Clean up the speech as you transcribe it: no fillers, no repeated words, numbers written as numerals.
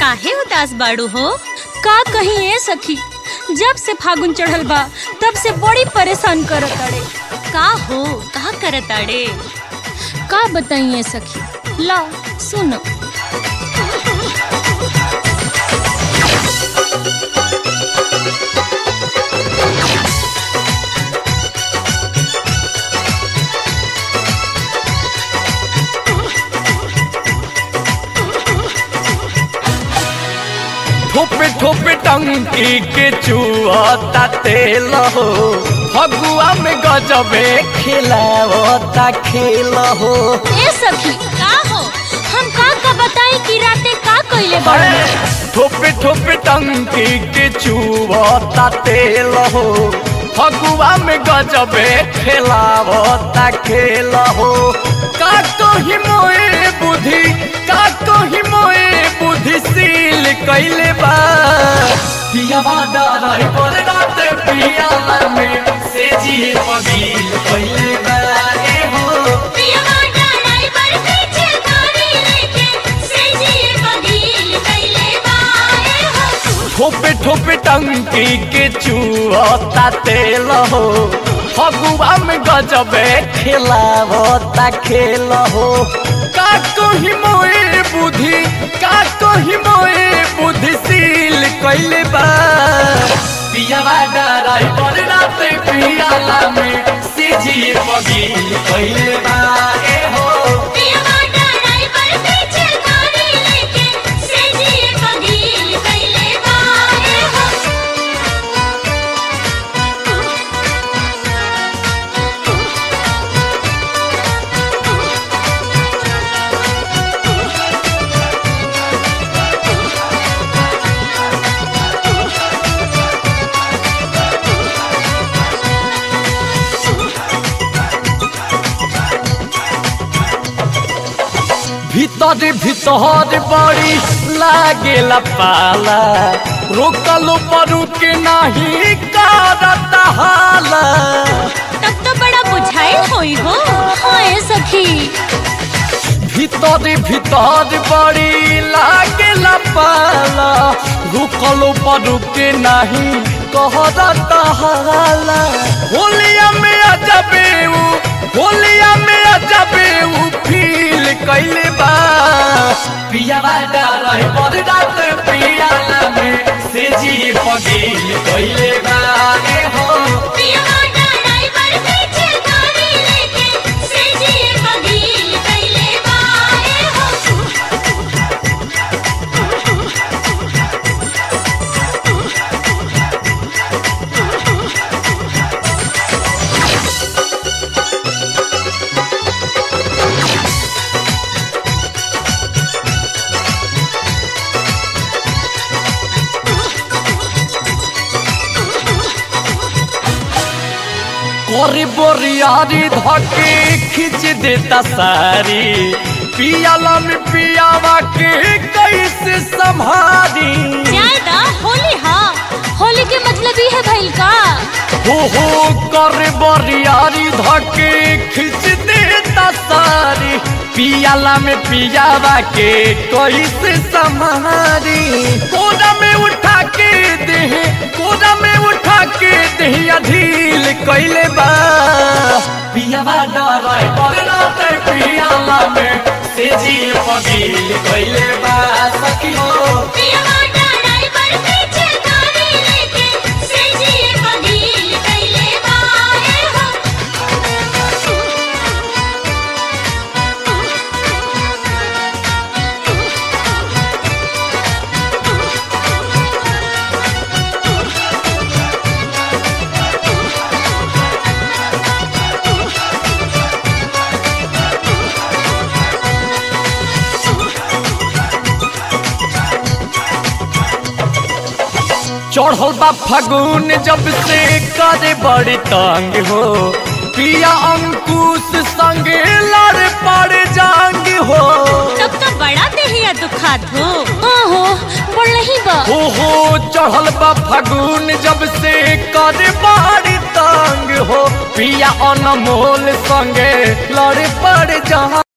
काहे उदास बाड़ू हो? का कहीं ए सखी, जब से फागुन चढ़ल बा तब से बड़ी परेशान करत अड़े। का हो, का करत अड़े? का बताइए सखी, ला सुनो। ठोपे ठोपे टंकी के चुआता तेल हो, फगुआ में गजबे खिलावता खेल हो। ए सखी का हो, हम का बताई कि राते का कइले बाड़े? ठोपे ठोपे टंकी के चुआता तेल हो, फगुआ में गजबे खिलावता खेल हो। का कही मोए बुद्धि, का कही मोए बुद्धि सील कइले बा। पियावा डराई पर राते पियाला में से जिए पगील कइले बा। ए हो पियावा डराई पर पीछे गाड़ी लेके से जिए पगील कइले बा। ए हो ठोपे ठोपे टंकी के चुआता तेल हो, फगुआ में गजबे खिलावता खेल हो। का कही मोए बुद्धि, का कही मोए बुद्धि सील कइले बा। पियावा डराई पर राते पियाला में से जिए पगील कइले बा। ए हो पियावा डराई पर पीछे गाड़ी लेके से जिए पगील कइले बा। ए हो भीतर भीतर बड़ी लागेला पाला, रोकलो पर के नहीं करत हाला। तब तो बड़ा बुझाइल होई हो। हाय सखी भीतर भीतर बड़ी लागेला पाला, रुकलो पर के नहीं कहरत हाला। होलिया में अजबे उ, होलिया में अजबे उ फील कइले बा। पियावा डराई पर राते पियाला में से जिए पगील कइले बा। ए हो पियावा डराई पर पीछे गाड़ी लेके से जिए पगील कइले बा। ए हो कोरी बोरियारी धके खींच देता सारी, पियाला में पियावा के कैसे संभारी। ज्यादा होली हाँ, होली के मतलब ही है भइल का। हो कर बोरियारी धके खींच देता सारी, पियाला में पियावा के कैसे संभारी। कोरा में उठा के दे, कोरा में उठा के दहिया ढील कइले बा। पियावा डराई पर राते पियाला में से जिए पगील कइले बा। सखी हो पियावा डराई पर पीछे गाड़ी लेके से जिए पगील कइले बा। ए हो चढ़ल बा फागुन जब से करे बड़ी तंग हो, पिया अंकुश संगे लड़ पड़ जांग हो। तब तो बड़ा देहिया दुखात हो। ओहो बढ़ नहीं बा। हो चढ़ल बा फागुन जब से करे बड़ी तंग हो, पिया अनमोल संगे लड़ पड़ जांग